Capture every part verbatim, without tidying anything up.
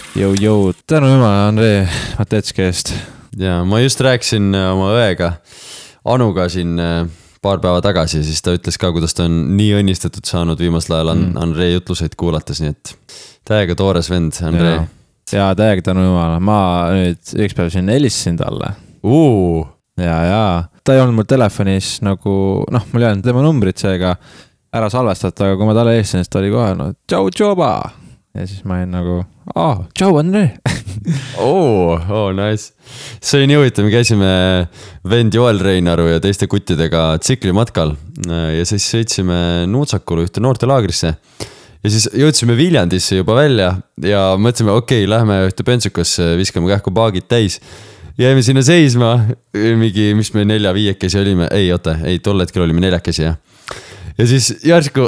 Jõu, jõu, tänu jumala Andrei Matetski eest. Ja ma just rääkisin oma õega Anuga siin paar päeva tagasi, siis ta ütles ka, kuidas ta on nii õnnistatud saanud viimasel ajal mm. Andrei jutluseid kuulates, nii et täiega toores vend, Andrei. Ja, ja täiega tänu jumala, ma nüüd üks päev siin helistasin talle. Uu. Ja, ja, ta ei olnud mul telefonis nagu, noh, mul ei olnud tema numbrit seega ära salvestada, aga kui ma talle helistasin, siis ta oli kohe, no, tšau, tšoba! Ja siis ma olin nagu, aa, tšau, Andrei! Oo, oh, oh, nice. See oli nii huvitav, me käisime vend Joel Reinaru ja teiste kuttidega tsiklimatkal ja siis sõitsime Nuutsakulu ühte noortelaagrisse ja siis jõudsime Viljandisse juba välja ja mõtlesime, okei, okay, lähme ühte Bensukasse, viskame kähku paagid täis. Jäime sinna seisma, mingi, mis me nelja viiekesi olime, ei, oota, ei, tol hetkel olime neljakesi ja. ja siis järsku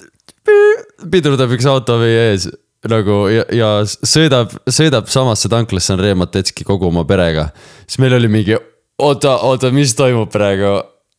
pidurdab üks auto meie ees nagu ja, ja sõidab, sõidab samasse tanklasse Andrei Matetski kogu oma perega. Siis meil oli mingi, oota, oota, mis toimub praegu?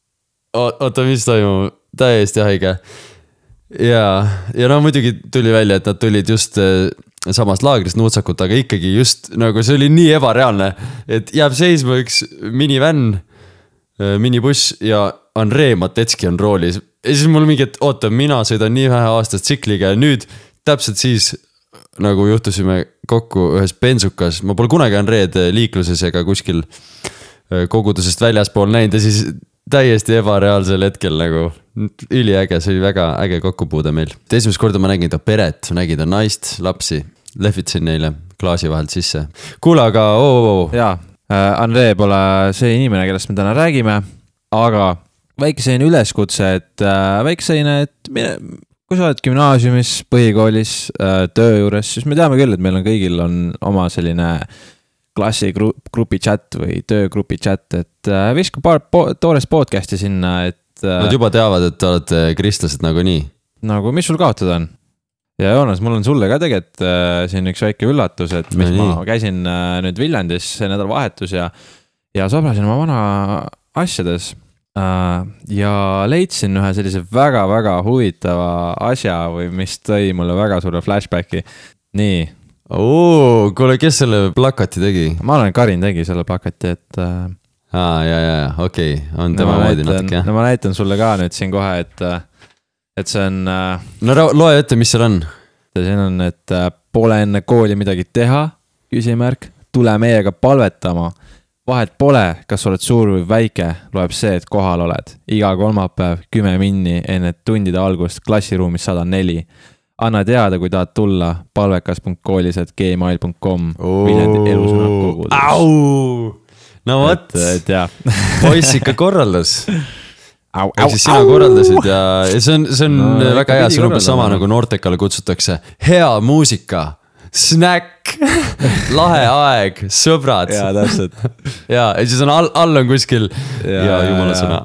Oota, mis toimub? Täiesti haige. Ja, ja no muidugi tuli välja, et nad tulid just samast laagrist Nuutsakut, aga ikkagi just nagu see oli nii ebareaalne, et jääb seisma üks minivänn, minibuss ja Andrei Matetski on roolis. Ja siis mul mingi, et oota, mina sõidan nii vähe aastast tsikliga ja nüüd täpselt siis nagu juhtusime kokku ühes Bensukas. Ma pole kunagi Andreed liikluses ega kuskil kogudusest väljaspool näinud ja siis täiesti ebareaalsel hetkel nagu üliäge, see oli väga äge kokkupuude meil. Esimest korda ma nägin ta peret, nägin ta naist, lapsi, lehvitsin neile klaasi vahelt sisse. Kuule, aga oo, oo, oo. Jaa, Andrei pole see inimene, kellest me täna räägime, aga väikeseine üleskutse, et väikeseine, et mine, kui sa oled gümnaasiumis, põhikoolis, töö juures, siis me teame küll, et meil on kõigil on oma selline klassi grupi chat või töögrupi chat, et viska paar po- toores podcasti sinna, et nad juba teavad, et te olete kristlased nagu nii. Nagu, mis sul kaotada on? Ja Joonas, mul on sulle ka tegelikult siin üks väike üllatus, et mis no, ma käisin nüüd Viljandis see nädal vahetus ja, ja sobrasin oma vana asjades ja leidsin ühe sellise väga-väga huvitava asja või mis tõi mulle väga suure flashbacki. Nii. Oo, kuule, kes selle plakati tegi? Ma olen Karin tegi selle plakati, et Aa, ja, ja, okei, okay. On tema no, moodi natuke. No ma näitan sulle ka nüüd siin kohe, et, et see on... No loe ette, mis seal on. Siin on, et pole enne kooli midagi teha, küsimärk, tule meiega palvetama. Vahet pole, kas oled suur või väike, loeb see, et kohal oled. Iga kolmapäev kümme minni enne tundide algust klassiruumis sada neli. Anna teada, kui tahad tulla palvekas punkt koolis et gmail punkt com Viljandi elusõna kogudus. Au! No võt, et, et poiss ikka korraldas. Au, au, siis sina au. korraldasid ja see on, see on no, väga hea, see on umbes sama nagu noortekale kutsutakse. Hea muusika, snäkk, lahe aeg, sõbrad. Ja, täpselt. Ja, ja siis on all, all on kuskil ja, ja jumala sõna.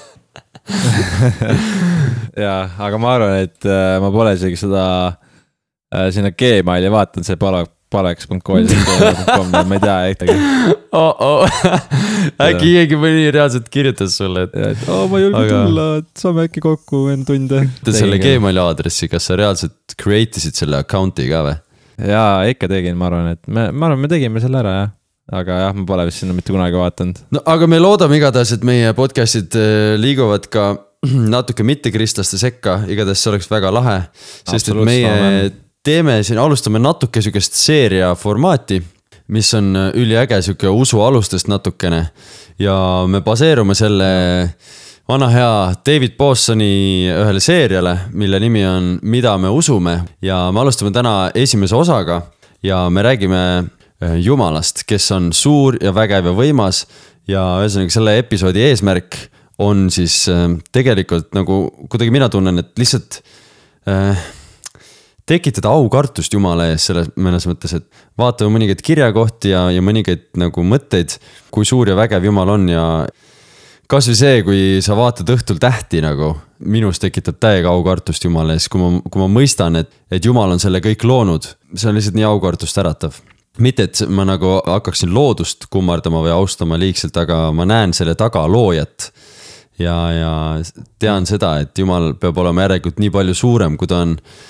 Ja, aga ma arvan, et äh, ma pole isegi seda äh, sinna Gmaili vaatan see palve palveks punkt koolis punkt com, ma ei tea ehtagi. Oh, oh. Äkki keegi mõni reaalselt kirjutas sulle, et, ja, et oh, ma julgen aga... tulla, et saame äkki kokku enne tunde. Selle Gmaili aadressi, kas sa reaalselt creatisid selle accounti ka või? Jaa, ikka tegin, ma arvan, et me, ma arvan, me tegime selle ära, jah. Aga jah, ma pole vist sinna mitte kunagi vaatanud. No, aga me loodame igatahes, et meie podcastid liiguvad ka natuke mittekristlaste sekka, igatahes see oleks väga lahe, sest et meie teeme siin, alustame natuke sükest seeria formaati, mis on üliäge süke usu alustest natukene ja me baseerume selle vana hea David Bossoni ühele seeriale, mille nimi on Mida me usume ja me alustame täna esimese osaga ja me räägime Jumalast, kes on suur ja vägev ja võimas ja ühesõnaga selle episoodi eesmärk on siis tegelikult nagu kuidagi mina tunnen, et lihtsalt äh, tekitada aukartust Jumala ees selles mõnes mõttes, et vaatame mõningaid kirjakohti ja, ja mõningaid nagu mõtteid, kui suur ja vägev Jumal on ja kas või see, kui sa vaatad õhtul tähti nagu, minus tekitab täiega aukartust Jumala ees, kui ma, kui ma mõistan, et, et Jumal on selle kõik loonud, see on lihtsalt nii aukartust äratav. Mitte, et ma nagu hakkaksin loodust kummardama või austama liigselt, aga ma näen selle taga loojat ja, ja tean seda, et Jumal peab olema järelikult nii palju suurem, kui ta on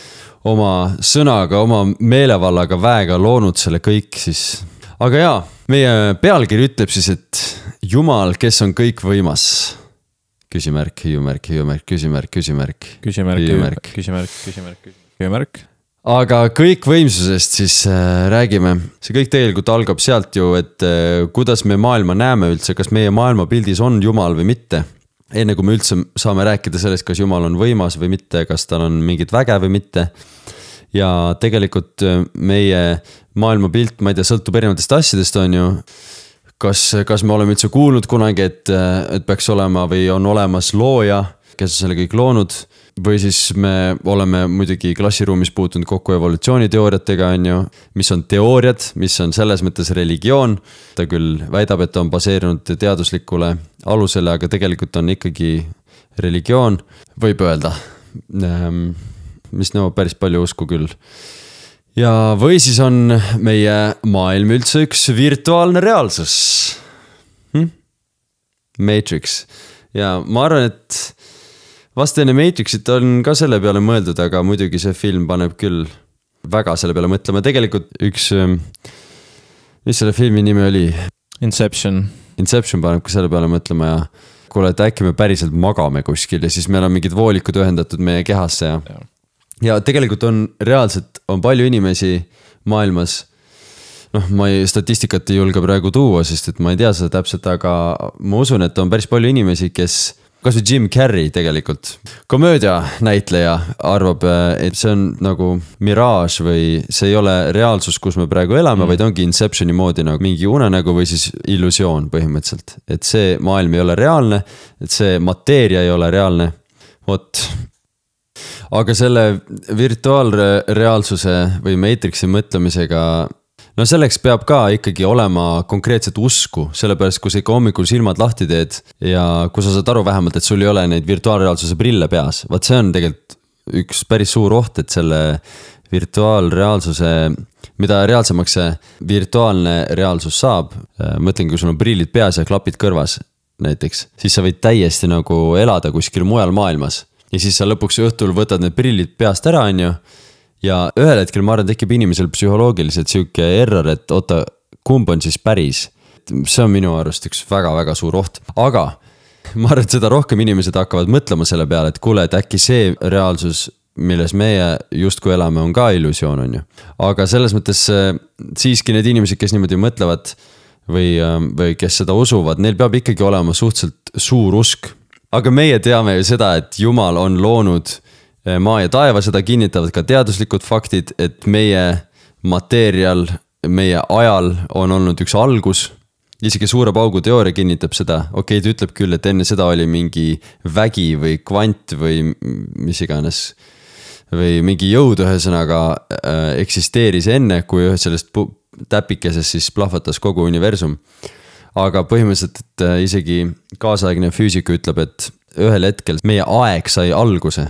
oma sõnaga, oma meelevallaga, väega loonud selle kõik, siis. aga jaa, meie pealkiri ütleb siis, et Jumal, kes on kõikvõimas. Küsimärk, hüüumärk, hüüumärk, küsimärk, küsimärk. Küsimärk, küsimärk, küsimärk, küsimärk, küsimärk. Aga kõikvõimsusest siis äh, räägime. See kõik tegelikult algab sealt ju, et äh, kuidas me maailma näeme üldse, kas meie maailmapildis on Jumal või mitte. Enne kui me üldse saame rääkida sellest, kas Jumal on võimas või mitte, kas tal on mingit väge või mitte. Ja tegelikult meie maailmapilt, ma ei tea, sõltub erinevatest asjadest on ju. Kas, kas me oleme üldse kuulnud kunagi, et, et peaks olema või on olemas looja, kes on selle kõik loonud. Või siis me oleme muidugi klassiruumis puutunud kokku evolutsiooniteooriatega, on ju, mis on teooriad, mis on selles mõttes religioon. Ta küll väidab, et on baseerunud teaduslikule alusele, aga tegelikult on ikkagi religioon, võib öelda, mis nõuab päris palju usku küll. Ja või siis on meie maailm üldse üks virtuaalne reaalsus. Hm? Matrix. Ja ma arvan, et vast enne Matrixit on ka selle peale mõeldud, aga muidugi see film paneb küll väga selle peale mõtlema. Tegelikult üks, mis selle filmi nimi oli? Inception. Inception paneb ka selle peale mõtlema ja kuule, et äkki me päriselt magame kuskil ja siis meil on mingid voolikud ühendatud meie kehasse ja, ja. Ja tegelikult on reaalselt, on palju inimesi maailmas, noh, ma ei, statistikat ei julge praegu tuua, sest et ma ei tea seda täpselt, aga ma usun, et on päris palju inimesi, kes, kas või Jim Carrey tegelikult, komöödia näitleja arvab, et see on nagu mirage või see ei ole reaalsus, kus me praegu elame, mm. vaid ongi Inceptioni moodi nagu mingi unenägu või siis illusioon põhimõtteliselt. Et see maailm ei ole reaalne, et see mateeria ei ole reaalne, vot. Aga selle virtuaalreaalsuse või Matrixi mõtlemisega, no selleks peab ka ikkagi olema konkreetset usku, sellepärast kui sa ikka hommikul silmad lahti teed ja kui sa saad aru vähemalt, et sul ei ole neid virtuaalreaalsuse prille peas, vaat see on tegelikult üks päris suur oht, et selle virtuaalreaalsuse, mida reaalsemaks see virtuaalne reaalsus saab, mõtlen, kui sul on prillid peas ja klapid kõrvas näiteks, siis sa võid täiesti nagu elada kuskil mujal maailmas. Ja siis sa lõpuks õhtul võtad need prillid peast ära, on ju. Ja ühel hetkel ma arvan, tekib inimesel psühholoogiliselt siuke error, et oota, kumb on siis päris. See on minu arust üks väga-väga suur oht. Aga ma arvan, et seda rohkem inimesed hakkavad mõtlema selle peale, et kuule, et äkki see reaalsus, milles meie justkui elame, on ka illusioon, on ju. Aga selles mõttes siiski need inimesed, kes niimoodi mõtlevad või, või kes seda usuvad, neil peab ikkagi olema suhteliselt suur usk. Aga meie teame ju seda, et Jumal on loonud maa ja taeva, seda kinnitavad ka teaduslikud faktid, et meie mateerial, meie ajal on olnud üks algus. Isegi suure paugu teooria kinnitab seda. Okei, ta ütleb küll, et enne seda oli mingi vägi või kvant või mis iganes. Või mingi jõud ühesõnaga eksisteeris enne, kui ühe sellest täpikesest siis plahvatas kogu universum. Aga põhimõtteliselt, et isegi kaasaegne füüsika ütleb, et ühel hetkel meie aeg sai alguse.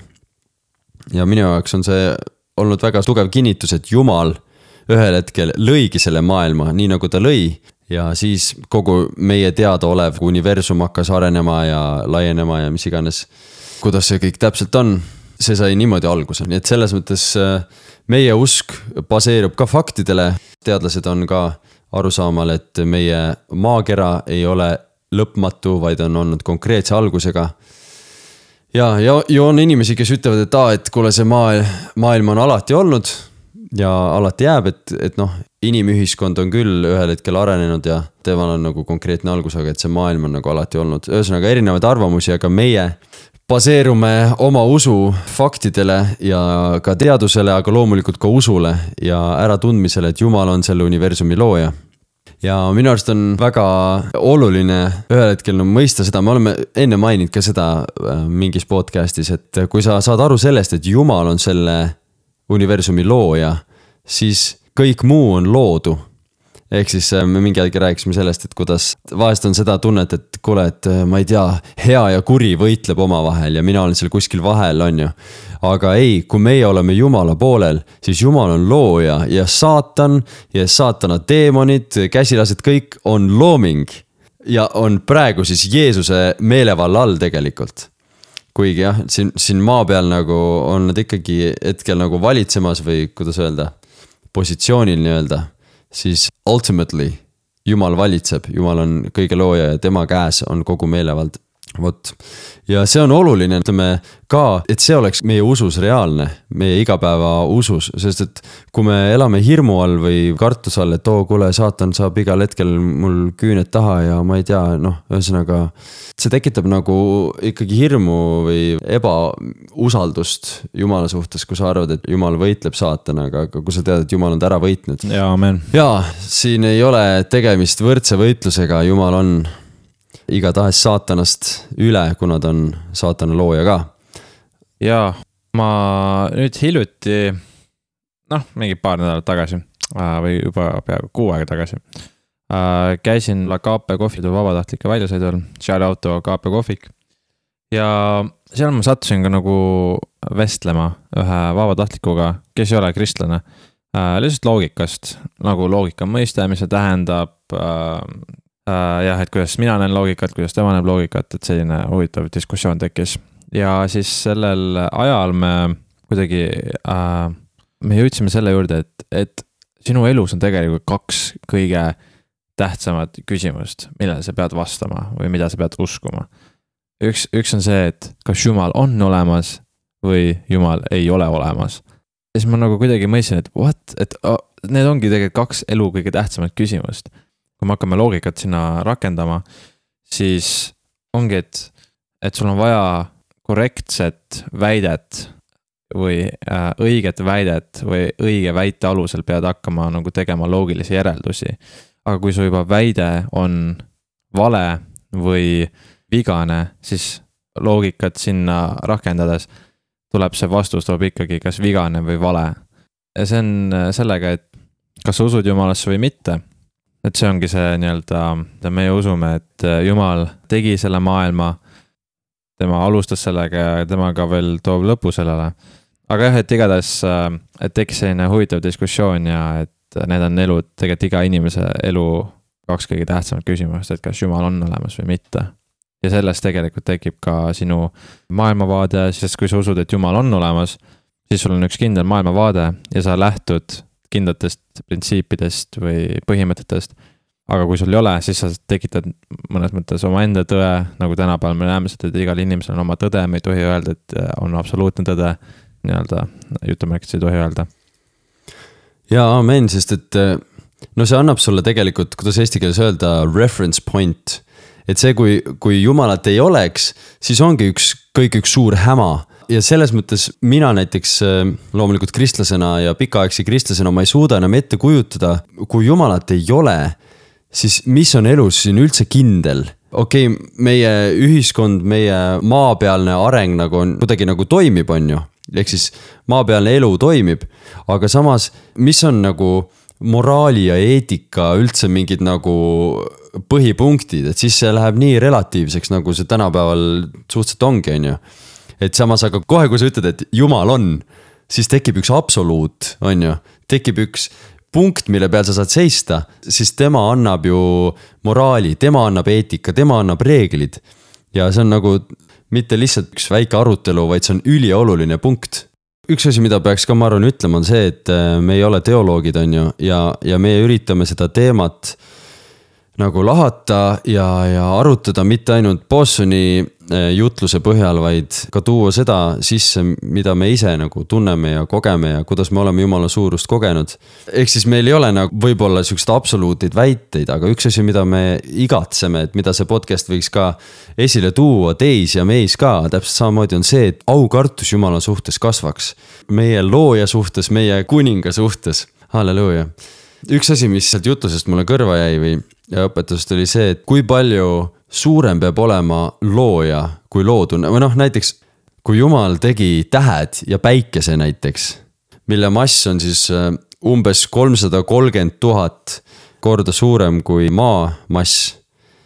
Ja minu jaoks on see olnud väga tugev kinnitus, et Jumal ühel hetkel lõigi selle maailma, nii nagu ta lõi. Ja siis kogu meie teada olev universum hakkas arenema ja laienema ja mis iganes. Kuidas see kõik täpselt on, see sai niimoodi alguse. Nii et selles mõttes meie usk baseerub ka faktidele. Teadlased on ka arusaamal, et meie maakera ei ole lõpmatu, vaid on olnud konkreetse algusega. Ja, ja, ja on inimesi, kes ütlevad, et, aa, et kuule see maa, maailm on alati olnud ja alati jääb, et, et noh, inimühiskond on küll ühel hetkel arenenud ja teemal on nagu konkreetne algus, aga et see maailm on nagu alati olnud. Ühesõnaga erinevaid arvamusi, aga meie baseerume oma usu faktidele ja ka teadusele, aga loomulikult ka usule ja äratundmisele, et Jumal on selle universumi looja. Ja minu arust on väga oluline ühel hetkel no, mõista seda, me oleme enne maininud ka seda mingis podcastis, et kui sa saad aru sellest, et Jumal on selle universumi looja, siis kõik muu on loodu. Ehk siis me mingi aeg rääkisime sellest, et kuidas vahest on seda tunnet, et kuule, et ma ei tea, hea ja kuri võitleb oma vahel ja mina olen seal kuskil vahel, on ju. Aga ei, kui meie oleme Jumala poolel, siis Jumal on looja ja saatan ja saatana teemonid, käsilased, kõik on looming. Ja on praegu siis Jeesuse meelevalla all tegelikult. kuigi jah, siin, siin maa peal nagu on nad ikkagi hetkel nagu valitsemas või kuidas öelda, positsioonil nii-öelda, siis ultimately Jumal valitseb, Jumal on kõige looja ja tema käes on kogu meelevald. Vot. Ja see on oluline, ütleme ka, et see oleks meie usus reaalne, meie igapäeva usus, sest et kui me elame hirmu all või kartus all, et oo, kuule, saatan saab igal hetkel mul küüned taha ja ma ei tea, noh, ühesõnaga see tekitab nagu ikkagi hirmu või ebausaldust Jumala suhtes, kui sa arvad, et Jumal võitleb saatanaga, aga kui sa tead, et Jumal on ta ära võitnud. Ja, amen. Ja, siin ei ole tegemist võrdse võitlusega, Jumal on igatahes saatanast üle, kuna ta on saatana looja ka. Ja ma nüüd hiljuti, noh, mingi paar nädalat tagasi või juba peaaegu kuu aega tagasi käisin La Cape kohvitu vabatahtlike väljasõidul, shout out to Cape kohvik. Ja seal ma sattusin ka nagu vestlema ühe vabatahtlikuga, kes ei ole kristlane. Lihtsalt loogikast, nagu loogika mõiste, mis see tähendab Uh, jah, et kuidas mina näen loogikat, kuidas tema näeb loogikat, et selline huvitav diskussioon tekkis. Ja siis sellel ajal me kuidagi, uh, me jõudsime selle juurde, et, et sinu elus on tegelikult kaks kõige tähtsamat küsimust, millele sa pead vastama või mida sa pead uskuma. Üks, üks on see, et kas Jumal on olemas või Jumal ei ole olemas. Ja siis ma nagu kuidagi mõistsin, et what, et oh, need ongi tegelikult kaks elu kõige tähtsamat küsimust. Kui me hakkame loogikat sinna rakendama, siis ongi, et, et sul on vaja korrektset väidet või äh, õiget väidet või õige väite alusel pead hakkama nagu tegema loogilisi järeldusi. Aga kui su juba väide on vale või vigane, siis loogikat sinna rakendades tuleb see vastus, tuleb ikkagi kas vigane või vale. Ja see on sellega, et kas sa usud Jumalasse või mitte. Et see ongi see nii-öelda, me usume, et Jumal tegi selle maailma, tema alustas sellega ja tema ka veel toob lõpu sellele. Aga jah, et igatahes, et tekkis selline huvitav diskussioon ja et need on elud, tegelikult iga inimese elu kaks kõige tähtsamat küsimust, et kas Jumal on olemas või mitte. Ja sellest tegelikult tekib ka sinu maailmavaade, sest kui sa usud, et Jumal on olemas, siis sul on üks kindel maailmavaade ja sa lähtud kindlatest printsiipidest või põhimõtetest. Aga kui sul ei ole, siis sa tekitad mõnes mõttes oma enda tõe, nagu tänapäeval me näeme seda, et igal inimesel on oma tõde, me ei tohi öelda, et on absoluutne tõde, nii-öelda jutumärkis ei tohi öelda. Ja amen, sest et no see annab sulle tegelikult, kuidas eesti keeles öelda, reference point. Et see, kui, kui Jumalat ei oleks, siis ongi üks, kõik üks suur häma. Ja selles mõttes mina näiteks loomulikult kristlasena ja pikaaegse kristlasena ma ei suuda enam ette kujutada, kui Jumalat ei ole, siis mis on elus siin üldse kindel? Okei, okay, meie ühiskond, meie maapealne areng nagu on kuidagi nagu toimib, on ju. Ehk siis maapealne elu toimib, aga samas, mis on nagu moraali ja eetika üldse mingid nagu põhipunktid, et siis see läheb nii relatiivseks, nagu see tänapäeval suhteliselt ongi, on ju. Et samas, aga kohe, kui sa ütled, et Jumal on, siis tekib üks absoluut, on ju, tekib üks punkt, mille peal sa saad seista, siis tema annab ju moraali, tema annab eetika, tema annab reeglid. Ja see on nagu mitte lihtsalt üks väike arutelu, vaid see on ülioluline punkt. Üks asi, mida peaks ka ma arvan ütlema, on see, et me ei ole teoloogid, on ju, ja, ja me üritame seda teemat nagu lahata ja, ja arutada mitte ainult Bosoni jutluse põhjal, vaid ka tuua seda sisse, mida me ise nagu tunneme ja kogeme ja kuidas me oleme Jumala suurust kogenud. Ehk siis meil ei ole nagu võib-olla sellised absoluutid väiteid, aga üks asi, mida me igatseme, et mida see podcast võiks ka esile tuua teis ja meis ka, täpselt samamoodi on see, et aukartus Jumala suhtes kasvaks. Meie looja suhtes, meie kuninga suhtes. Halleluuja. Üks asi, mis sealt jutlusest mulle kõrva jäi või ja õpetusest oli see, et kui palju suurem peab olema looja kui loodune. Või noh, näiteks kui Jumal tegi tähed ja päikese näiteks, mille mass on siis umbes kolmsada kolmkümmend tuhat korda suurem kui maa mass.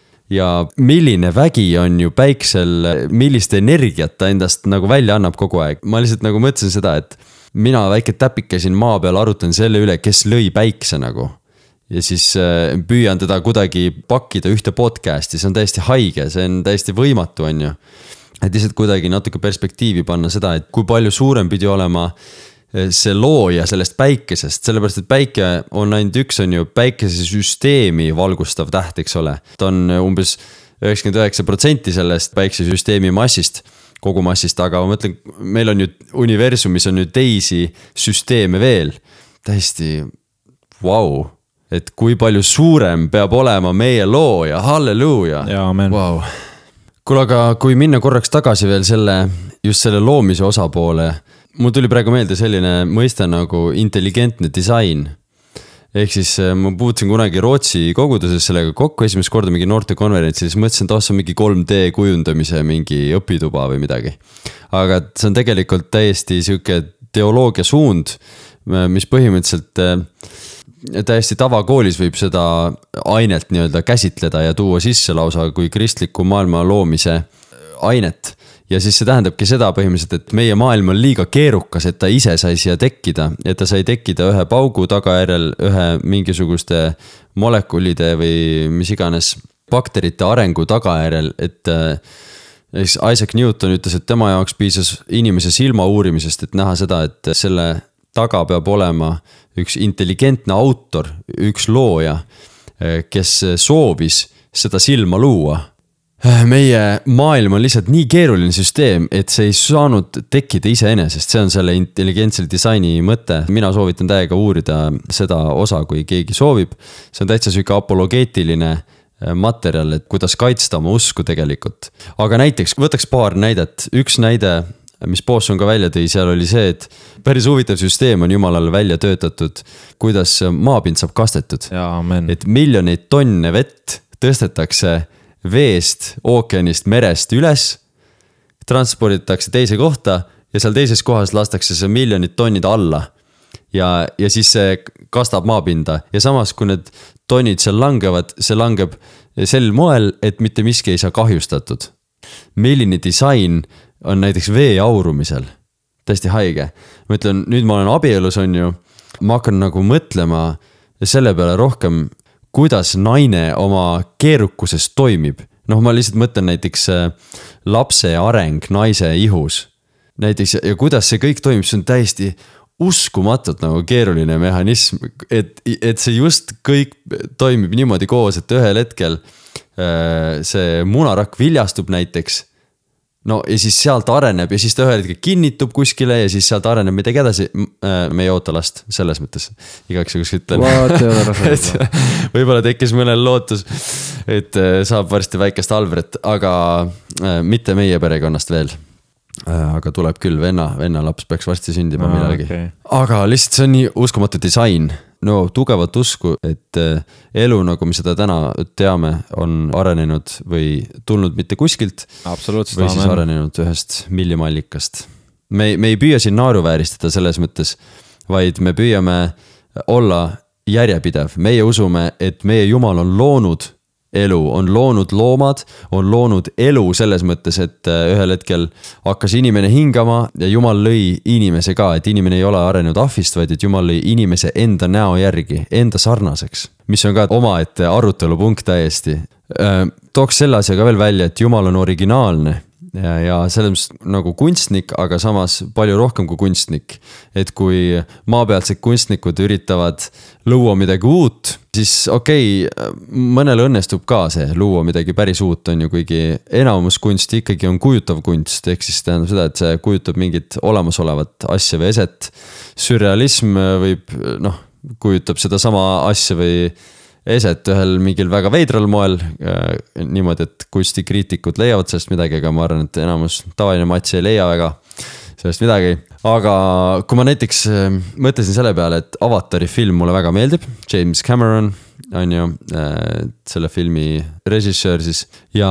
Ja milline vägi on ju päiksel, millist energiat ta endast nagu välja annab kogu aeg. Ma lihtsalt nagu mõtlesin seda, et mina väike täpike siin maa peal arutan selle üle, kes lõi päikse nagu. Ja siis püüan teda kuidagi pakkida ühte podcasti, see on täiesti haige, see on täiesti võimatu, on ju. et lihtsalt kuidagi natuke perspektiivi panna seda, et kui palju suurem pidi olema see looja sellest päikesest, sellepärast et päike on ainult üks, on ju päikesesüsteemi valgustav täht, eks ole. Ta on umbes üheksakümmend üheksa protsenti sellest päikesesüsteemi massist, kogu massist, aga ma mõtlen, meil on ju universumis on ju teisi süsteeme veel. Täiesti, vau, et kui palju suurem peab olema meie looja, halleluuja. Jaa, amen. Vau. Kuule, aga kui minna korraks tagasi veel selle, just selle loomise osapoole, mul tuli praegu meelde selline mõiste nagu intelligentne disain. Ehk siis ma puutusin kunagi Rootsi koguduses sellega kokku, esimest korda mingi noorte konverentsi, siis mõtlesin, et see on mingi kolm D kujundamise mingi õpituba või midagi. Aga see on tegelikult täiesti siuke teoloogia suund, mis põhimõtteliselt täiesti tavakoolis võib seda ainet nii-öelda käsitleda ja tuua sisse lausa kui kristliku maailma loomise ainet. Ja siis see tähendabki seda põhimõtteliselt, et meie maailm on liiga keerukas, et ta ise sai siia tekkida. Et ta sai tekkida ühe paugu tagajärjel, ühe mingisuguste molekulide või mis iganes bakterite arengu tagajärjel, et Isaac Newton ütles, et tema jaoks piisas inimese silma uurimisest, et näha seda, et selle taga peab olema üks intelligentne autor, üks looja, kes soovis seda silma luua. Meie maailm on lihtsalt nii keeruline süsteem, et see ei saanud tekkida iseenesest, see on selle intelligentsel disaini mõte. Mina soovitan täiega uurida seda osa, kui keegi soovib. See on täitsa süke apologeetiline materjal, et kuidas kaitsta oma usku tegelikult. Aga näiteks, võtaks paar näidet. Üks näide, mis Boson ka välja tõi, seal oli see, et päris huvitav süsteem on jumalale välja töötatud, kuidas maapind saab kastetud. Jaa, amen. Et miljoneid tonne vett tõstetakse veest, ookeanist, merest üles, transporditakse teise kohta ja seal teises kohas lastakse see miljonid tonnid alla ja, ja siis see kastab maapinda ja samas kui need tonnid seal langevad, see langeb sel moel, et mitte miski ei saa kahjustatud. Milline disain on näiteks vee aurumisel, täiesti haige. Ma ütlen, nüüd ma olen abielus on ju, ma hakkan nagu mõtlema selle peale rohkem, kuidas naine oma keerukuses toimib. Noh, ma lihtsalt mõtlen näiteks lapse areng naise ihus. Näiteks ja kuidas see kõik toimib, see on täiesti uskumatult nagu keeruline mehhanism, et, et see just kõik toimib niimoodi koos, et ühel hetkel see munarakk viljastub näiteks. No ja siis sealt areneb ja siis ta ühel hetkel kinnitub kuskile ja siis sealt areneb midagi edasi. Me ei oota last selles mõttes. Igaks juhuks ütlen. Võib-olla tekkis mõnel lootus, et saab varsti väikest Albert, aga mitte meie perekonnast veel. Aga tuleb küll, venna, venna laps peaks varsti sündima millalgi. Okay. Aga lihtsalt see on nii uskumatu disain. No tugevat usku, et elu, nagu me seda täna teame, on arenenud või tulnud mitte kuskilt. Absoluutselt. Või siis arenenud ühest millimallikast. Me, me ei püüa siin naaruvääristada selles mõttes, vaid me püüame olla järjepidev. Meie usume, et meie Jumal on loonud elu, on loonud loomad, on loonud elu selles mõttes, et ühel hetkel hakkas inimene hingama ja Jumal lõi inimese ka, et inimene ei ole arenenud ahvist, vaid et Jumal lõi inimese enda näo järgi, enda sarnaseks, mis on ka omaette arutelupunkt täiesti. Tooks selle asja ka veel välja, et Jumal on originaalne ja, ja selles nagu kunstnik, aga samas palju rohkem kui kunstnik. Et kui maapealsed kunstnikud üritavad luua midagi uut, siis okei, okay, mõnel õnnestub ka see luua midagi päris uut on ju, kuigi enamus kunst ikkagi on kujutav kunst, ehk siis tähendab seda, et see kujutab mingit olemasolevat asja või eset. Sürrealism võib, noh, kujutab seda sama asja või eset ühel mingil väga veidral moel, niimoodi, et kunstikriitikud leiavad sellest midagi, aga ma arvan, et enamus tavaline mats ei leia väga sellest midagi. Aga kui ma näiteks mõtlesin selle peale, et Avatari film mulle väga meeldib, James Cameron on ju selle filmi režissöör siis ja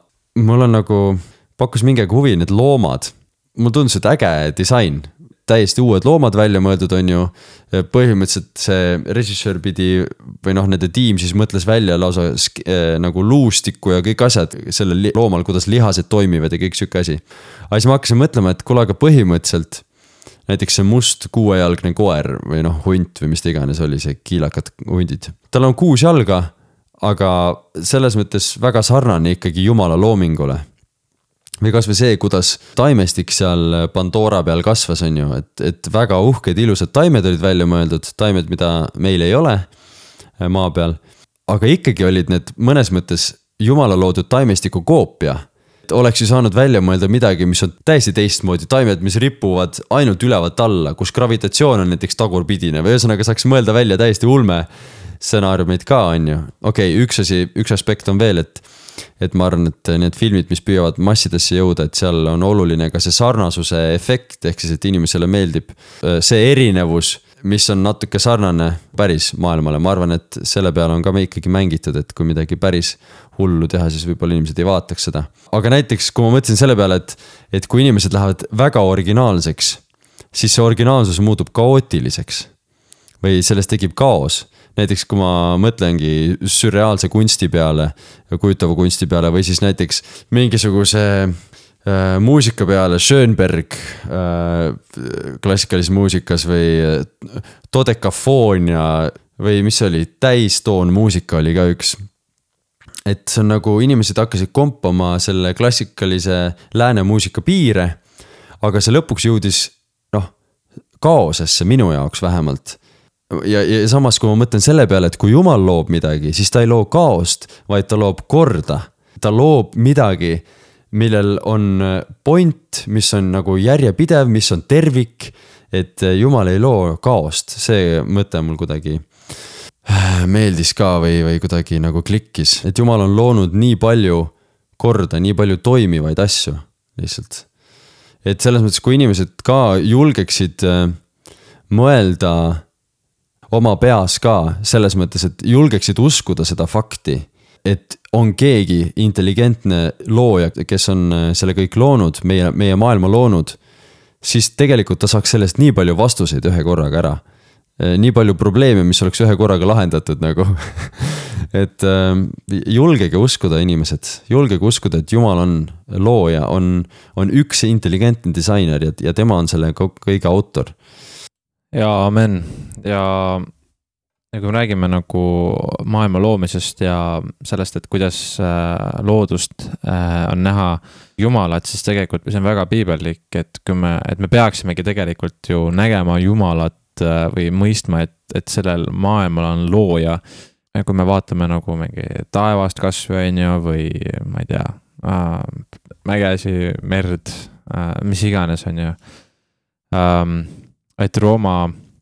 mul on nagu pakkus mingi huvi need loomad. Mul tundus, et äge disain, täiesti uued loomad välja mõeldud on ju, põhimõtteliselt see režissöör pidi või noh, nende tiim siis mõtles välja lausa äh, nagu luustikku ja kõik asjad selle loomal, kuidas lihased toimivad ja kõik süke asi. Aga siis ma hakkasin mõtlema, et kuule, aga põhimõtteliselt näiteks see must kuuejalgne koer või noh, hunt või mis ta iganes oli, see kiilakad hundid. Tal on kuus jalga, aga selles mõttes väga sarnane ikkagi Jumala loomingule. või kas või see, kuidas taimestik seal Pandora peal kasvas, on ju, et, et väga uhked, ilusad taimed olid välja mõeldud, taimed, mida meil ei ole maa peal. Aga ikkagi olid need mõnes mõttes jumala loodud taimestiku koopia. Oleks ju saanud välja mõelda midagi, mis on täiesti teistmoodi, taimed, mis ripuvad ainult ülevalt alla, kus gravitatsioon on näiteks tagurpidine või ühesõnaga saaks mõelda välja täiesti ulme stsenaariumid ka, on ju. Okei, okay, üks asi, üks aspekt on veel, et et ma arvan, et need filmid, mis püüavad massidesse jõuda, et seal on oluline ka see sarnasuse efekt, ehk siis, et inimesele meeldib see erinevus, mis on natuke sarnane päris maailmale. Ma arvan, et selle peale on ka me ikkagi mängitud, et kui midagi päris hullu teha, siis võib-olla inimesed ei vaataks seda. Aga näiteks, kui ma mõtlesin selle peale, et, et kui inimesed lähevad väga originaalseks, siis see originaalsus muutub kaootiliseks või sellest tekib kaos. Näiteks kui ma mõtlengi sürreaalse kunsti peale, kujutava kunsti peale või siis näiteks mingisuguse äh, muusika peale, Schönberg äh, klassikalises muusikas või dodekafoonia või mis oli, täistoon muusika oli ka üks. Et see on nagu inimesed hakkasid kompama selle klassikalise lääne muusika piire, aga see lõpuks jõudis noh, kaosesse minu jaoks vähemalt. Ja, ja samas, kui ma mõtlen selle peale, et kui Jumal loob midagi, siis ta ei loo kaost, vaid ta loob korda. Ta loob midagi, millel on point, mis on nagu järjepidev, mis on tervik, et Jumal ei loo kaost. See mõte mul kuidagi meeldis ka või, või kuidagi nagu klikkis. Et Jumal on loonud nii palju korda, nii palju toimivaid asju lihtsalt. Et selles mõttes, kui inimesed ka julgeksid mõelda oma peas ka selles mõttes, et julgeksid uskuda seda fakti, et on keegi intelligentne looja, kes on selle kõik loonud, meie, meie maailma loonud, siis tegelikult ta saaks sellest nii palju vastuseid ühe korraga ära. Nii palju probleeme, mis oleks ühe korraga lahendatud nagu. Et julgege uskuda inimesed, julgege uskuda, et Jumal on looja, on, on üks intelligentne disainer ja, ja tema on selle kõige autor. Ja amen. Ja, ja kui me räägime nagu maailma loomisest ja sellest, et kuidas loodust on näha Jumalat, siis tegelikult see on väga piibellik, et, kui me, et me peaksimegi tegelikult ju nägema Jumalat või mõistma, et, et sellel maailmal on looja. Kui me vaatame nagu mingi taevast kasvõinju või ma ei tea, mägesi, merd, mis iganes on ju. Et Rooma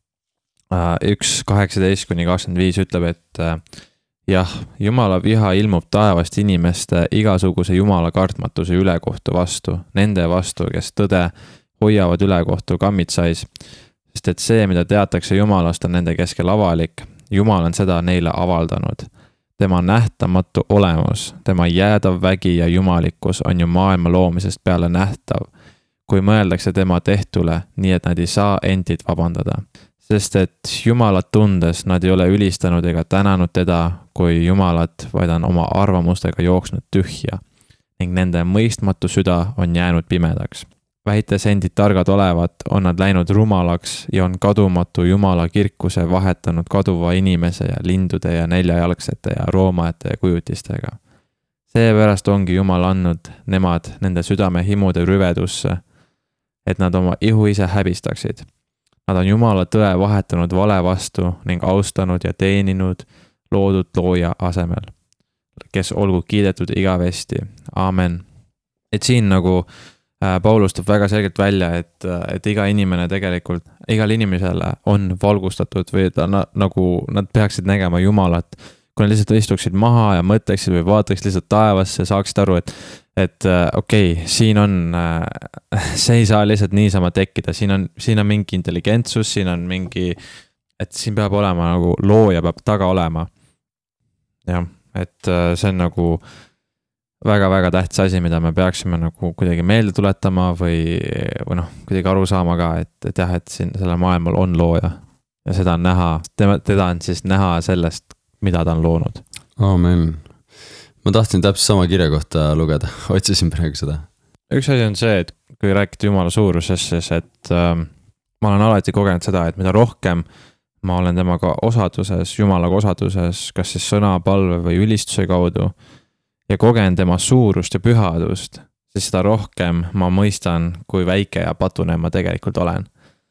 üks kaheksateist kuni kakskümmend viis ütleb, et jah, Jumala viha ilmub taevast inimeste igasuguse Jumala kartmatuse ülekohtu vastu, nende vastu, kes tõde hoiavad ülekohtu kammitsais, sest et see, mida teatakse Jumalast, on nende keskel avalik. Jumal on seda neile avaldanud. Tema nähtamatu olemus, tema jäädav vägi ja jumalikkus on ju maailma loomisest peale nähtav, kui mõeldakse tema tehtule, nii et nad ei saa endid vabandada. Sest et Jumalat tundes nad ei ole ülistanud ega tänanud teda kui Jumalat, vaid on oma arvamustega jooksnud tühja ning nende mõistmatu süda on jäänud pimedaks. Väites endid targad olevat, on nad läinud rumalaks ja on kadumatu Jumala kirkuse vahetanud kaduva inimese ja lindude ja neljajalgsete ja roomajate ja kujutistega. Seepärast ongi Jumal andnud nemad nende südame himude rüvedusse, et nad oma ihu ise häbistaksid. Nad on Jumala tõe vahetanud vale vastu ning austanud ja teeninud loodud looja asemel, kes olgu kiidetud igavesti. Amen. Et siin nagu Paulus toob väga selgelt välja, et, et iga inimene tegelikult, igal inimesele on valgustatud või ta na, nagu nad peaksid nägema Jumalat, kui nad lihtsalt istuksid maha ja mõtleksid või vaataksid lihtsalt taevasse, saaksid aru, et, et okei, okay, siin on, see ei saa lihtsalt niisama tekkida, siin on, siin on mingi intelligentsus, siin on mingi, et siin peab olema nagu looja peab taga olema. Jah, et see on nagu väga-väga tähtis asi, mida me peaksime nagu kuidagi meelde tuletama või, või noh, kuidagi aru saama ka, et, et jah, et siin selle maailmal on looja ja seda on näha, tema, teda on siis näha sellest, mida ta on loonud. Amen. Ma tahtsin täpselt sama kirja kohta lugeda, otsisin praegu seda. Üks asi on see, et kui rääkida Jumala suurusest, siis et äh, ma olen alati kogenud seda, et mida rohkem ma olen temaga osaduses, Jumalaga osaduses, kas siis sõna, palve või ülistuse kaudu, ja kogen tema suurust ja pühadust, siis seda rohkem ma mõistan, kui väike ja patune ma tegelikult olen.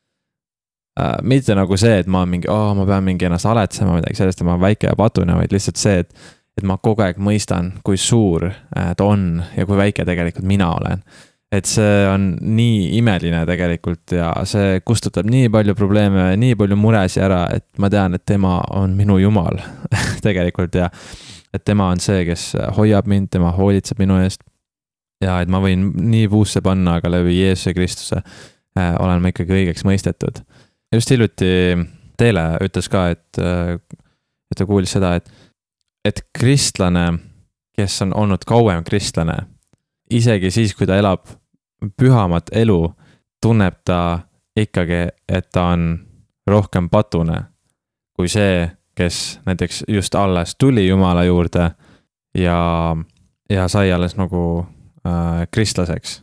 Äh, mitte nagu see, et ma mingi, oh, ma pean mingi ennast aletsema midagi sellest, et ma olen väike ja patune, vaid lihtsalt see, et, et ma kogu aeg mõistan, kui suur ta on ja kui väike tegelikult mina olen. Et see on nii imeline tegelikult ja see kustutab nii palju probleeme, nii palju muresi ära, et ma tean, et tema on minu jumal tegelikult ja et tema on see, kes hoiab mind, tema hoolitseb minu eest ja et ma võin nii puusse panna, aga läbi Jeesuse Kristuse äh, olen ma ikkagi õigeks mõistetud. Just hiljuti Teele ütles ka, et, et ta kuulis seda, et, et kristlane, kes on olnud kauem kristlane, isegi siis, kui ta elab pühamat elu, tunneb ta ikkagi, et ta on rohkem patune kui see, kes näiteks just alles tuli Jumala juurde ja, ja sai alles nagu äh, kristlaseks.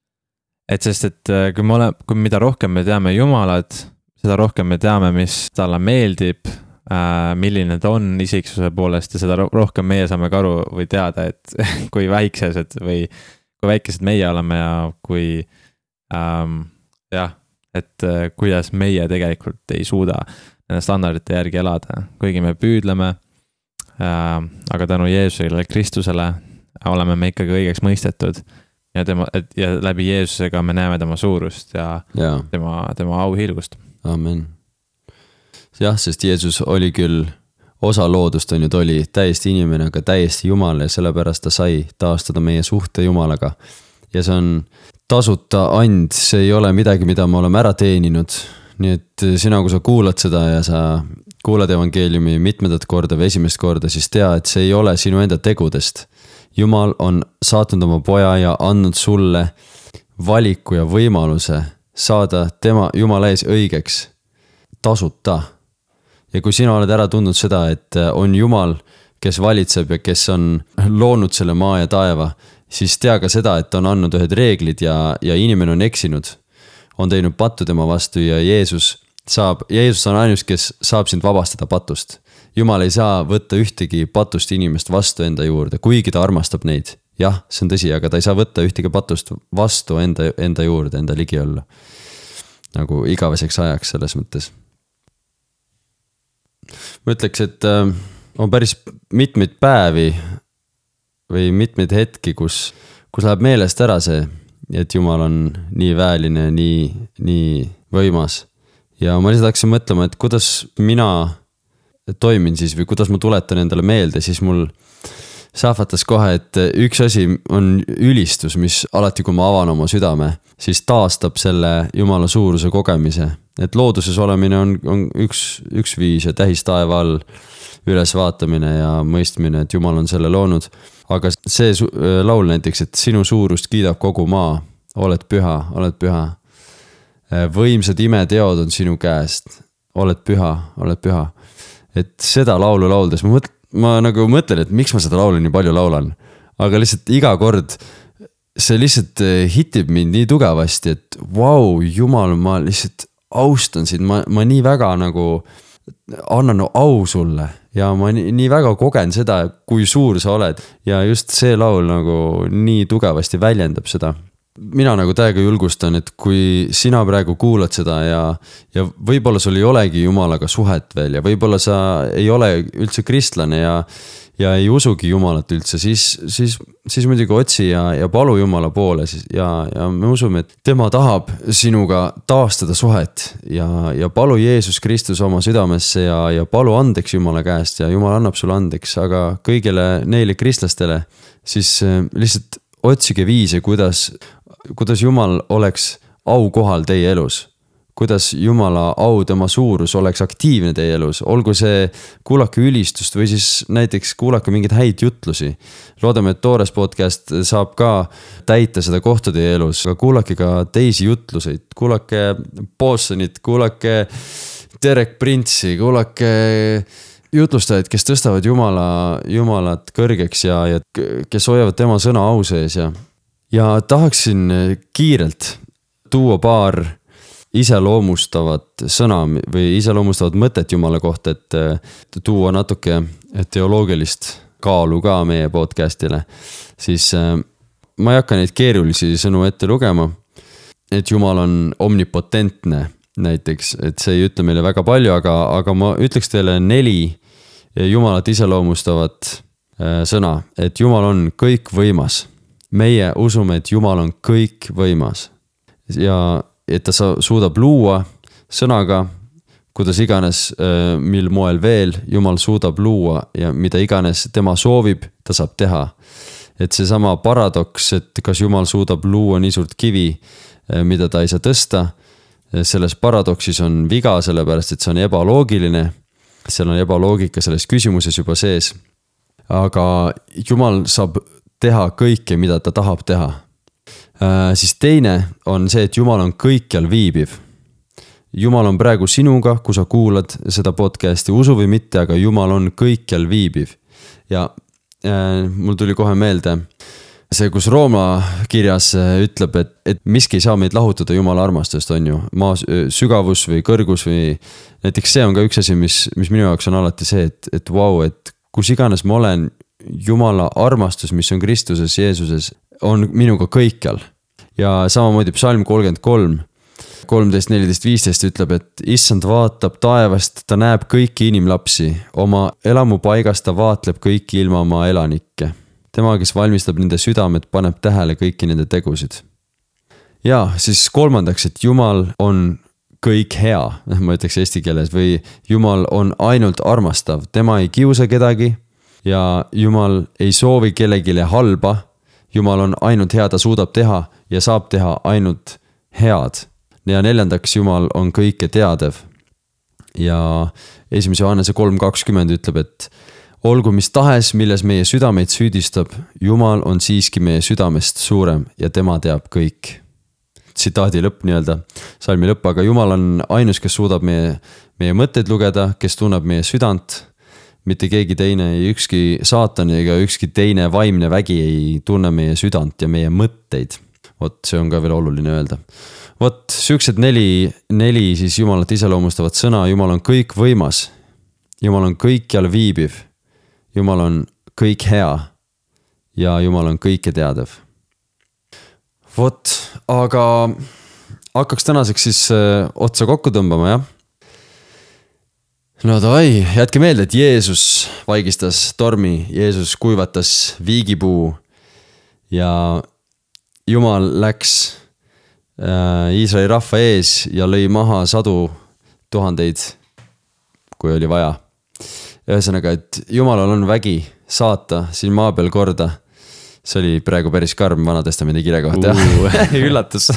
Et sest, et kui, me ole, kui mida rohkem me teame Jumalat, seda rohkem me teame, mis talle meeldib, äh, milline ta on isiksuse poolest ja seda rohkem meie saame ka aru või teada, et kui väiksesed või kui väikesed meie oleme ja kui ähm, jah, et äh, kuidas meie tegelikult ei suuda nende standardite järgi elada, kuigi me püüdleme äh, aga tänu Jeesusele Kristusele oleme me ikkagi õigeks mõistetud ja, tema, et, ja läbi Jeesusega me näeme tema suurust ja, ja. tema, tema auhiilgust. Amen. Jah, sest Jeesus oli küll osa loodust on ju, ta oli täiesti inimene, aga täiesti Jumal ja sellepärast ta sai taastada meie suhte Jumalaga. Ja see on tasuta and, see ei ole midagi, mida me oleme ära teeninud. Nii et sina, kui sa kuulad seda ja sa kuulad evangeeliumi mitmendat korda või esimest korda, siis tea, et see ei ole sinu enda tegudest. Jumal on saatnud oma poja ja andnud sulle valiku ja võimaluse saada tema Jumala ees õigeks tasuta. Ja kui sina oled ära tundnud seda, et on Jumal, kes valitseb ja kes on loonud selle maa ja taeva, siis tea ka seda, et on andnud ühed reeglid ja, ja inimene on eksinud, on teinud pattu tema vastu ja Jeesus saab, Jeesus on ainus, kes saab sind vabastada patust. Jumal ei saa võtta ühtegi patust inimest vastu enda juurde, kuigi ta armastab neid. Jah, see on tõsi, aga ta ei saa võtta ühtegi patust vastu enda, enda juurde, enda ligi olla. Nagu igaveseks ajaks selles mõttes. Ma ütleks, et on päris mitmeid päevi või mitmeid hetki, kus, kus läheb meelest ära see, et Jumal on nii väeline, nii, nii võimas. Ja ma lihtsalt hakkasin mõtlema, et kuidas mina toimin siis või kuidas ma tuletan endale meelde, siis mul sahvatas kohe, et üks asi on ülistus, mis alati, kui ma avan oma südame, siis taastab selle Jumala suuruse kogemise. Et looduses olemine on, on üks, üks viis ja tähis taeva all üles vaatamine ja mõistmine, et Jumal on selle loonud. Aga see laul näiteks, et sinu suurust kiidab kogu maa, oled püha, oled püha. Võimsad imeteod on sinu käest, oled püha, oled püha. Et seda laulu lauldes, ma, mõt, ma nagu mõtlen, et miks ma seda laulu nii palju laulan. Aga lihtsalt iga kord see lihtsalt hitib mind nii tugevasti, et vau, Jumal, ma lihtsalt austan sind, ma, ma nii väga nagu annan au sulle ja ma nii, nii väga kogen seda, kui suur sa oled ja just see laul nagu nii tugevasti väljendab seda. Mina nagu täiega julgustan, et kui sina praegu kuulad seda ja, ja võib-olla sul ei olegi Jumalaga suhet veel ja võib-olla sa ei ole üldse kristlane ja ja ei usugi Jumalat üldse, siis, siis, siis muidugi otsi ja, ja palu Jumala poole siis, ja, ja me usume, et tema tahab sinuga taastada suhet ja, ja palu Jeesus Kristus oma südamesse ja, ja palu andeks Jumala käest ja Jumal annab sulle andeks, aga kõigile neile kristlastele siis lihtsalt otsige viise, kuidas, kuidas Jumal oleks au kohal teie elus. Kuidas Jumala au, tema suurus oleks aktiivne teie elus. Olgu see kuulake ülistust või siis näiteks kuulake mingeid häid jutlusi. Loodame, et Toores podcast saab ka täita seda kohta teie elus. Aga kuulake ka teisi jutluseid. Kuulake Bostonit, kuulake Derek Prince'i, kuulake jutlustajaid, kes tõstavad Jumala, Jumalat kõrgeks ja, ja kes hoiavad tema sõna au sees. Ja, ja tahaksin kiirelt tuua paar iseloomustavat sõna või iseloomustavat mõtet Jumala kohta, et tuua natuke teoloogilist kaalu ka meie podcastile, siis ma ei hakka neid keerulisi sõnu ette lugema, et Jumal on omnipotentne näiteks, et see ei ütle meile väga palju, aga, aga ma ütleks teile neli Jumalat iseloomustavat sõna, et Jumal on kõikvõimas. Meie usume, et Jumal on kõikvõimas ja et ta suudab luua sõnaga, kuidas iganes, mil moel veel Jumal suudab luua ja mida iganes tema soovib, ta saab teha. Et see sama paradoks, et kas Jumal suudab luua nii suurt kivi, mida ta ei saa tõsta, selles paradoksis on viga, sellepärast et see on ebaloogiline, seal on ebaloogika selles küsimuses juba sees. Aga Jumal saab teha kõike, mida ta tahab teha. Siis teine on see, et Jumal on kõikjal viibiv. Jumal on praegu sinuga, kui sa kuulad seda podcasti, usu või mitte, aga Jumal on kõikjal viibiv. Ja äh, mul tuli kohe meelde see, kus Rooma kirjas ütleb, et, et miski ei saa meid lahutada Jumala armastust, on ju. Maa sügavus või kõrgus või näiteks see on ka üks asi, mis, mis minu jaoks on alati see, et, et vau, et kus iganes ma olen, Jumala armastus, mis on Kristuses, Jeesuses, on minuga kõikjal. Ja samamoodi psalm kolmkümmend kolm, kolmteist, neliteist, viisteist ütleb, et issand vaatab taevast, ta näeb kõiki inimlapsi, oma elamupaigast ta vaatleb kõiki ilmamaa elanikke. Tema, kes valmistab nende südamed, paneb tähele kõiki nende tegusid. Ja siis kolmandaks, et Jumal on kõik hea, ma ütleks eesti keeles, või Jumal on ainult armastav, tema ei kiusa kedagi ja Jumal ei soovi kellegile halba, Jumal on ainult hea, ta suudab teha ja saab teha ainult head. Ja neljandaks, Jumal on kõike teadev. Ja esimese Johannese kolm kakskümmend ütleb, et olgu mis tahes, milles meie südameid süüdistab, Jumal on siiski meie südamest suurem ja tema teab kõik. Tsitaadi lõpp nii-öelda, salmi lõpp, aga Jumal on ainus, kes suudab meie, meie mõtteid lugeda, kes tunneb meie südant, mitte keegi teine, ükski saatan ega ükski teine vaimne vägi ei tunne meie südant ja meie mõtteid. Vot see on ka veel oluline öelda. Vot süüksed neli, neli siis Jumalat iseloomustavat sõna, Jumal on kõik võimas, Jumal on kõikjal viibiv, Jumal on kõik hea ja Jumal on kõike teadev. Vot, aga hakkaks tänaseks siis otsa kokku tõmbama, jah? No davai, jätke meelde, et Jeesus vaigistas tormi, Jeesus kuivatas viigipuu ja Jumal läks Iisraeli rahva ees ja lõi maha sadu tuhandeid, kui oli vaja. Ühesõnaga, et Jumalal on vägi saata siin maa peal korda. See oli praegu päris karm Vanatestamendi kirja kohta. Uh. Üllatus.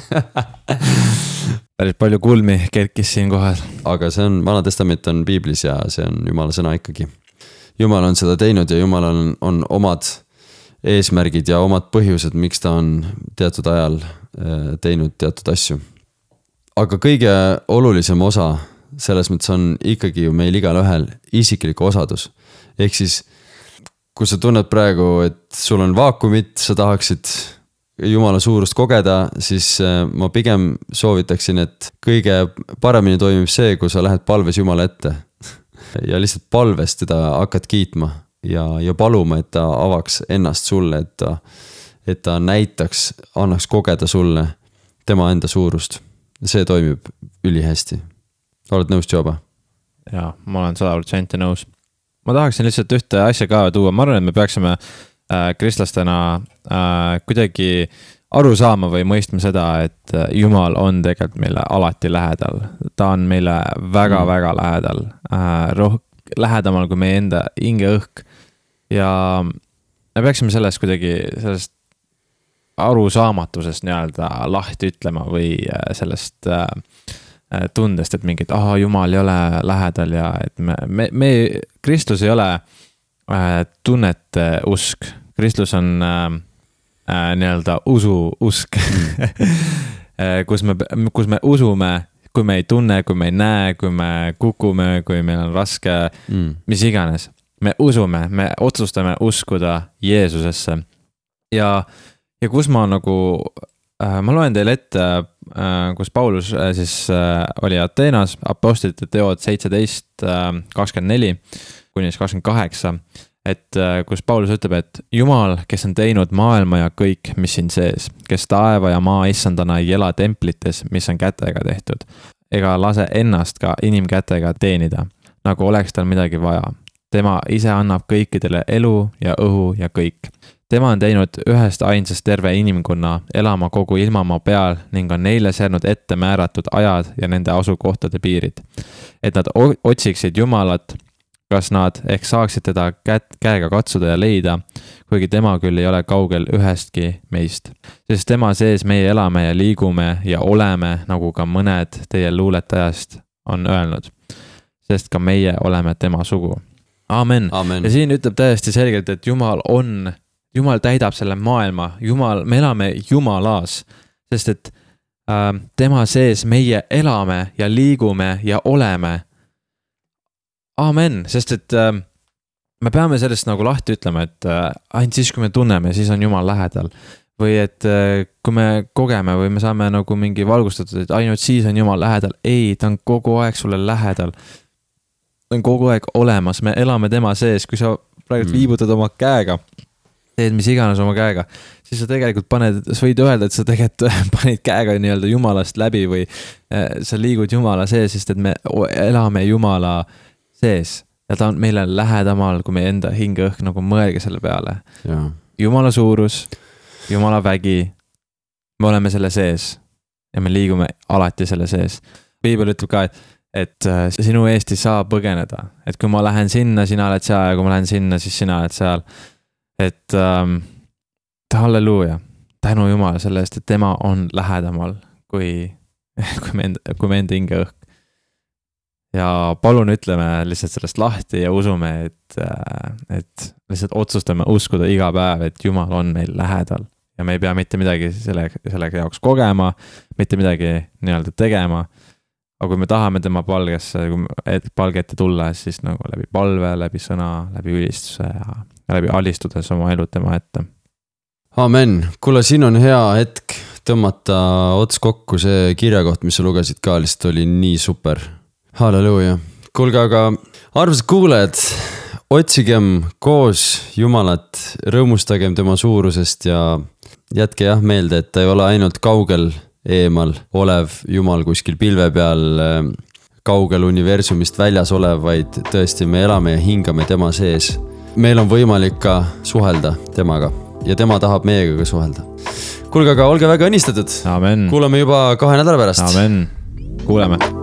Päris palju kulmi kerkis siin kohal. Aga see on, Vanatestament on Piiblis ja see on Jumala sõna ikkagi. Jumal on seda teinud ja Jumal on, on omad eesmärgid ja omad põhjused, miks ta on teatud ajal teinud teatud asju. Aga kõige olulisem osa selles mõttes on ikkagi ju meil igal ühel isiklik osadus. Ehk siis, kui sa tunned praegu, et sul on vaakumit, sa tahaksid Jumala suurust kogeda, siis ma pigem soovitaksin, et kõige paremini toimib see, kui sa lähed palves Jumala ette ja lihtsalt palvest teda hakkad kiitma ja, ja paluma, et ta avaks ennast sulle, et ta, et ta näitaks, annaks kogeda sulle tema enda suurust. See toimib ülihästi. Oled nõus, Joba? Jaa, ma olen sada protsenti nõus. Ma tahaksin lihtsalt ühte asja ka tuua. Ma arvan, et me peaksime äh, kristlastena äh, kuidagi aru saama või mõistma seda, et Jumal on tegelikult meile alati lähedal. Ta on meile väga-väga mm. lähedal. Äh, roh- lähedamal kui meie enda hinge õhk. Ja me peaksime sellest kuidagi sellest arusaamatusest nii-öelda lahti ütlema või sellest äh, tundest, et mingid, aha, Jumal ei ole lähedal ja et me, me, me Kristus ei ole äh, tunnete usk. Kristus on äh, äh, nii-öelda usu usk, kus, me, kus me usume, kui me ei tunne, kui me ei näe, kui me kukume, kui meil on raske, mm. mis iganes. Me usume, me otsustame uskuda Jeesusesse. Ja, ja kus ma nagu, äh, ma loen teile ette, äh, kus Paulus äh, siis äh, oli Ateenas, apostlite teod seitseteist kakskümmend neli kuni kakskümmend kaheksa, et kus Paulus ütleb, et Jumal, kes on teinud maailma ja kõik, mis siin sees, kes taeva ja maa issandana ei ela templites, mis on kätega tehtud, ega lase ennast ka inimkätega teenida, nagu oleks tal midagi vaja. Tema ise annab kõikidele elu ja õhu ja kõik. Tema on teinud ühest ainsast terve inimkonna elama kogu ilmamaa peal ning on neile seadnud ette määratud ajad ja nende asukohtade piirid. Et nad otsiksid Jumalat, kas nad ehk saaksid teda kätt, käega katsuda ja leida, kuigi tema küll ei ole kaugel ühestki meist. Sest tema sees meie elame ja liigume ja oleme, nagu ka mõned teie luuletajast on öelnud. Sest ka meie oleme tema sugu. Amen. Amen. Ja siin ütleb täiesti selgelt, et Jumal on, Jumal täidab selle maailma, Jumal, me elame Jumalas, sest et äh, tema sees meie elame ja liigume ja oleme. Amen, sest et äh, me peame sellest nagu lahti ütlema, et äh, ainult siis, kui me tunneme, siis on Jumal lähedal. Või et äh, kui me kogeme või me saame nagu mingi valgustatud, et ainult siis on Jumal lähedal. Ei, ta on kogu aeg sulle lähedal. On kogu aeg olemas, me elame tema sees, kui sa praegu mm. viibutad oma käega, teed mis iganes oma käega, siis sa tegelikult paned, sa võid öelda, et sa tegelikult panid käega nii-öelda Jumalast läbi või äh, sa liigud Jumala sees, sest et me elame Jumala sees ja ta on meile lähedamal, kui meie enda hinge õhk, nagu mõelge selle peale. Ja. Jumala suurus, Jumala vägi, me oleme selle sees ja me liigume alati selle sees. Piibel ütleb ka, et et sinu eest ei saa põgeneda, et kui ma lähen sinna, sina oled seal ja kui ma lähen sinna, siis sina oled seal. Et ähm, halleluuja, tänu Jumal selle eest, et tema on lähedamal kui, kui, me enda, kui me enda hinge õhk. Ja palun ütleme lihtsalt sellest lahti ja usume, et, et lihtsalt otsustame uskuda iga päev, et Jumal on meil lähedal ja me ei pea mitte midagi selle, selle jaoks kogema, mitte midagi nii-öelda tegema. Aga kui me tahame tema palgesse, palgete tulla, siis nagu läbi palve, läbi sõna, läbi ülistuse ja läbi alistudes oma elu tema ette. Amen. Kuule, siin on hea hetk tõmmata ots kokku, see kirjakoht, mis sa lugesid ka, lihtsalt oli nii super. Halleluuja. Kuulge, aga arvsad kuulajad, otsigem koos Jumalat, rõõmustagem tema suurusest ja jätke jah meelde, et ta ei ole ainult kaugel eemal olev Jumal kuskil pilve peal, kaugel universumist väljas olev, vaid tõesti me elame ja hingame tema sees. Meil on võimalik ka suhelda temaga ja tema tahab meiega ka suhelda. Kuulge, aga olge väga õnnistatud. Amen. Kuulame juba kahe nädala pärast. Amen. Kuuleme.